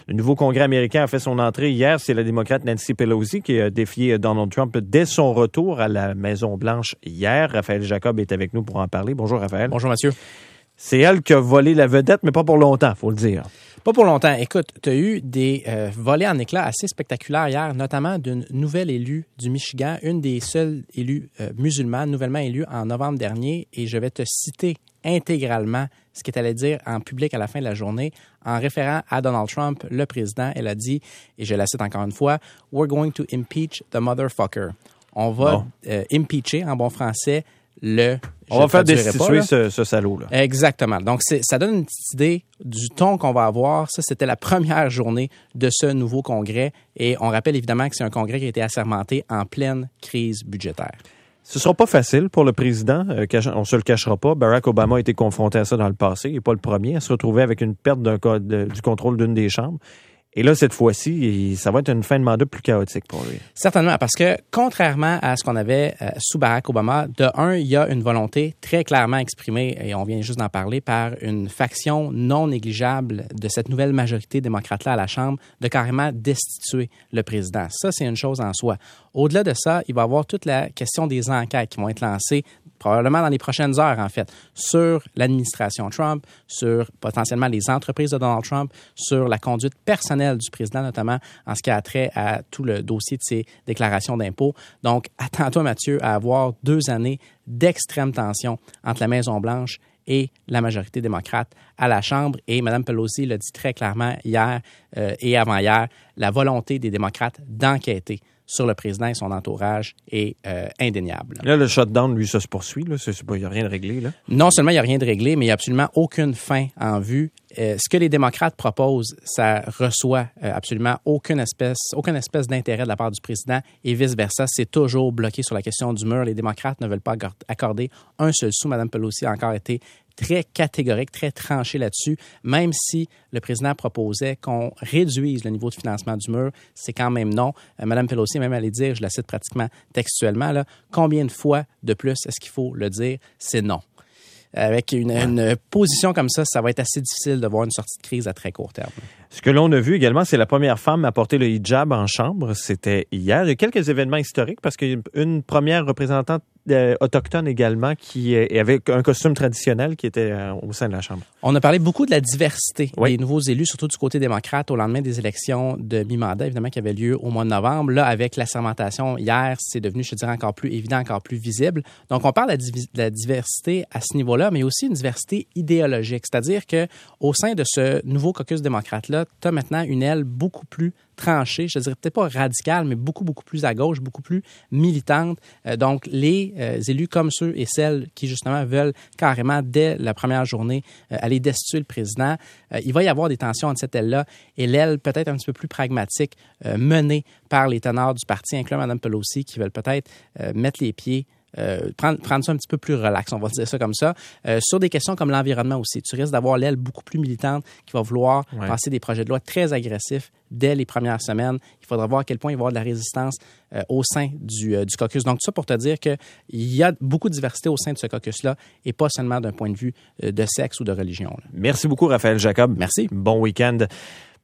Le nouveau Congrès américain a fait son entrée hier. C'est la démocrate Nancy Pelosi qui a défié Donald Trump dès son retour à la Maison-Blanche hier. Raphaël Jacob est avec nous pour en parler. Bonjour, Raphaël. Bonjour, Mathieu. C'est elle qui a volé la vedette, mais pas pour longtemps, faut le dire. Pas pour longtemps. Écoute, tu as eu des volées en éclats assez spectaculaires hier, notamment d'une nouvelle élue du Michigan, une des seules élues musulmanes, nouvellement élue en novembre dernier. Et je vais te citer intégralement ce qu'elle allait dire en public à la fin de la journée en référant à Donald Trump, le président. Elle a dit, et je la cite encore une fois, « We're going to impeach the motherfucker ». On va impeacher, en bon français, on va faire destituer ce salaud-là. Exactement. Donc, ça donne une petite idée du ton qu'on va avoir. Ça, c'était la première journée de ce nouveau congrès. Et on rappelle évidemment que c'est un congrès qui a été assermenté en pleine crise budgétaire. Ce ne sera pas facile pour le président. On ne se le cachera pas. Barack Obama a été confronté à ça dans le passé. Il n'est pas le premier à se retrouver avec une perte du contrôle d'une des chambres. Et là, cette fois-ci, ça va être une fin de mandat plus chaotique pour lui. Certainement, parce que contrairement à ce qu'on avait sous Barack Obama, de un, il y a une volonté très clairement exprimée, et on vient juste d'en parler, par une faction non négligeable de cette nouvelle majorité démocrate-là à la Chambre, de carrément destituer le président. Ça, c'est une chose en soi. Au-delà de ça, il va y avoir toute la question des enquêtes qui vont être lancées probablement dans les prochaines heures, en fait, sur l'administration Trump, sur potentiellement les entreprises de Donald Trump, sur la conduite personnelle du président, notamment en ce qui a trait à tout le dossier de ses déclarations d'impôts. Donc, attends-toi, Mathieu, à avoir 2 années d'extrême tension entre la Maison-Blanche et la majorité démocrate à la Chambre. Et Mme Pelosi l'a dit très clairement hier et avant-hier, la volonté des démocrates d'enquêter sur le président et son entourage est indéniable. Là, le shutdown, lui, ça se poursuit. Il n'y a rien de réglé. Là. Non seulement il n'y a rien de réglé, mais il n'y a absolument aucune fin en vue. Ce que les démocrates proposent, ça reçoit absolument aucune espèce d'intérêt de la part du président et vice-versa. C'est toujours bloqué sur la question du mur. Les démocrates ne veulent pas accorder un seul sou. Mme Pelosi a encore été très catégorique, très tranché là-dessus. Même si le président proposait qu'on réduise le niveau de financement du mur, c'est quand même non. Mme Pelosi même allait dire, je la cite pratiquement textuellement, là, combien de fois de plus est-ce qu'il faut le dire? C'est non. Avec une position comme ça va être assez difficile de voir une sortie de crise à très court terme. Ce que l'on a vu également, c'est la première femme à porter le hijab en chambre. C'était hier. Il y a quelques événements historiques parce qu'il y a une première représentante autochtone également qui avait un costume traditionnel qui était au sein de la Chambre. On a parlé beaucoup de la diversité des nouveaux élus, surtout du côté démocrate, au lendemain des élections de mi-mandat, évidemment, qui avaient lieu au mois de novembre. Là, avec l'assermentation hier, c'est devenu, je te dirais, encore plus évident, encore plus visible. Donc, on parle de la diversité à ce niveau-là, mais aussi une diversité idéologique. C'est-à-dire que au sein de ce nouveau caucus démocrate-là, tu as maintenant une aile beaucoup plus tranchée, je dirais peut-être pas radicale, mais beaucoup, beaucoup plus à gauche, beaucoup plus militante. Donc, les élus comme ceux et celles qui, justement, veulent carrément, dès la première journée, aller destituer le président, il va y avoir des tensions entre cette aile-là et l'aile peut-être un petit peu plus pragmatique menée par les ténors du parti, incluant Mme Pelosi, qui veulent peut-être mettre les pieds prendre ça un petit peu plus relax, on va dire ça comme ça. Sur des questions comme l'environnement aussi, tu risques d'avoir l'aile beaucoup plus militante qui va vouloir passer des projets de loi très agressifs dès les premières semaines. Il faudra voir à quel point il va y avoir de la résistance au sein du caucus. Donc, tout ça pour te dire qu'il y a beaucoup de diversité au sein de ce caucus-là et pas seulement d'un point de vue de sexe ou de religion. Là. Merci beaucoup, Raphaël Jacob. Merci. Bon week-end.